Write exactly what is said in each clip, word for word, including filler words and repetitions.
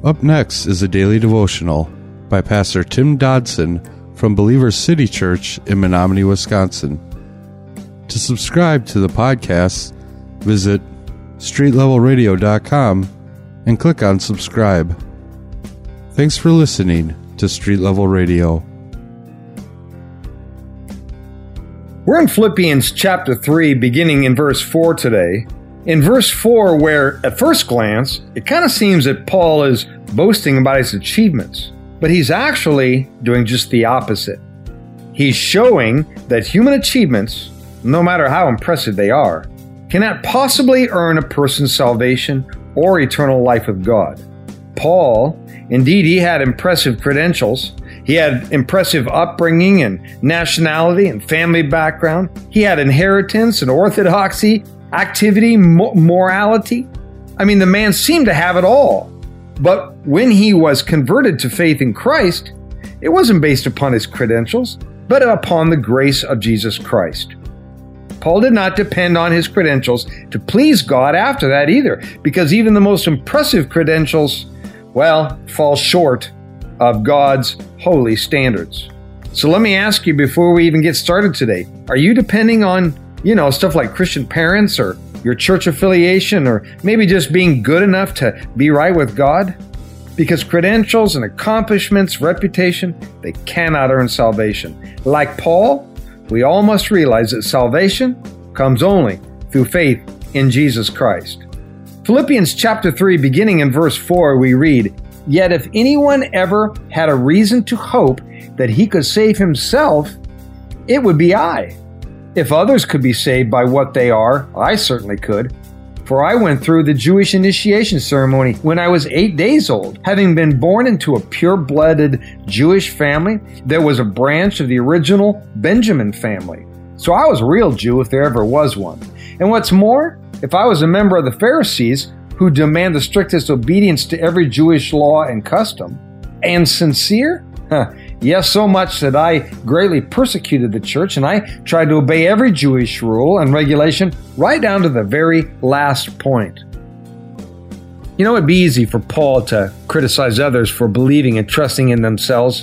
Up next is a daily devotional by Pastor Tim Dodson from Believer City Church in Menominee, Wisconsin. To subscribe to the podcast, visit street level radio dot com and click on subscribe. Thanks for listening to Street Level Radio. We're in Philippians chapter three, beginning in verse four today. In verse four, where at first glance, it kind of seems that Paul is boasting about his achievements, but he's actually doing just the opposite. He's showing that human achievements, no matter how impressive they are, cannot possibly earn a person's salvation or eternal life with God. Paul, indeed, he had impressive credentials. He had impressive upbringing and nationality and family background. He had inheritance and orthodoxy, activity, mo- morality. I mean, the man seemed to have it all. But when he was converted to faith in Christ, it wasn't based upon his credentials, but upon the grace of Jesus Christ. Paul did not depend on his credentials to please God after that either, because even the most impressive credentials, well, fall short of God's holy standards. So let me ask you before we even get started today, are you depending on, you know, stuff like Christian parents or your church affiliation or maybe just being good enough to be right with God? Because credentials and accomplishments, reputation, they cannot earn salvation. Like Paul, we all must realize that salvation comes only through faith in Jesus Christ. Philippians chapter three, beginning in verse four, we read, "Yet if anyone ever had a reason to hope that he could save himself, it would be I. If others could be saved by what they are, I certainly could. For I went through the Jewish initiation ceremony when I was eight days old, having been born into a pure-blooded Jewish family that was a branch of the original Benjamin family. So I was a real Jew if there ever was one. And what's more, if I was a member of the Pharisees, who demand the strictest obedience to every Jewish law and custom, and sincere? Huh. Yes, so much that I greatly persecuted the church, and I tried to obey every Jewish rule and regulation right down to the very last point." You know, it'd be easy for Paul to criticize others for believing and trusting in themselves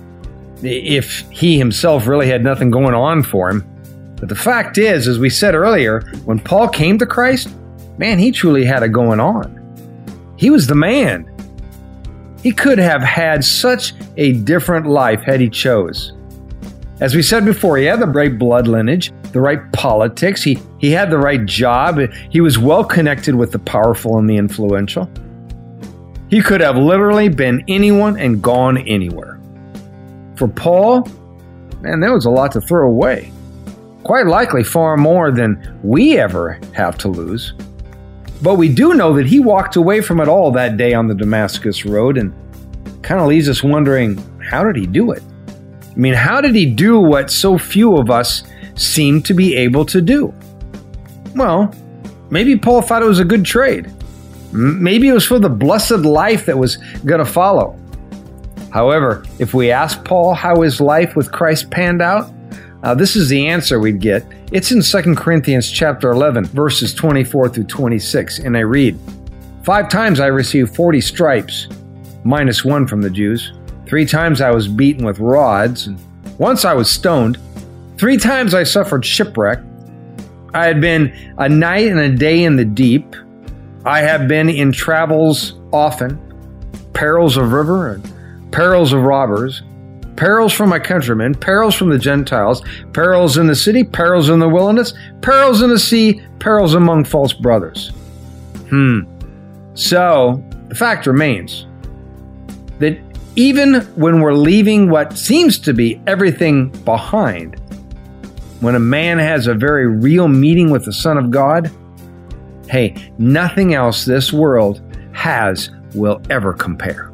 if he himself really had nothing going on for him. But the fact is, as we said earlier, when Paul came to Christ, man, he truly had it going on. He was the man. He could have had such a different life had he chose. As we said before, he had the right blood lineage, the right politics, he, he had the right job, he was well connected with the powerful and the influential. He could have literally been anyone and gone anywhere. For Paul, man, there was a lot to throw away. Quite likely far more than we ever have to lose. But we do know that he walked away from it all that day on the Damascus Road, and kind of leaves us wondering, how did he do it? I mean, how did he do what so few of us seem to be able to do? Well, maybe Paul thought it was a good trade. Maybe it was for the blessed life that was going to follow. However, if we ask Paul how his life with Christ panned out, Uh, this is the answer we'd get. It's in Second Corinthians chapter eleven, verses twenty-four through twenty-six, and I read, "Five times I received forty stripes, minus one from the Jews. Three times I was beaten with rods, and once I was stoned. Three times I suffered shipwreck. I had been a night and a day in the deep. I have been in travels often, perils of river and perils of robbers, perils from my countrymen, perils from the Gentiles, perils in the city, perils in the wilderness, perils in the sea, perils among false brothers." Hmm. So, the fact remains that even when we're leaving what seems to be everything behind, when a man has a very real meeting with the Son of God, hey, nothing else this world has will ever compare.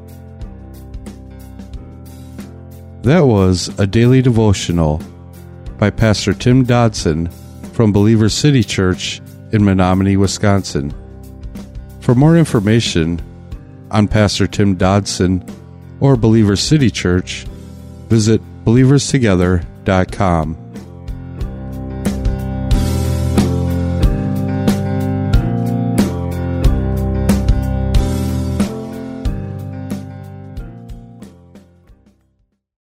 That was a daily devotional by Pastor Tim Dodson from Believer City Church in Menominee, Wisconsin. For more information on Pastor Tim Dodson or Believer City Church, visit believers together dot com.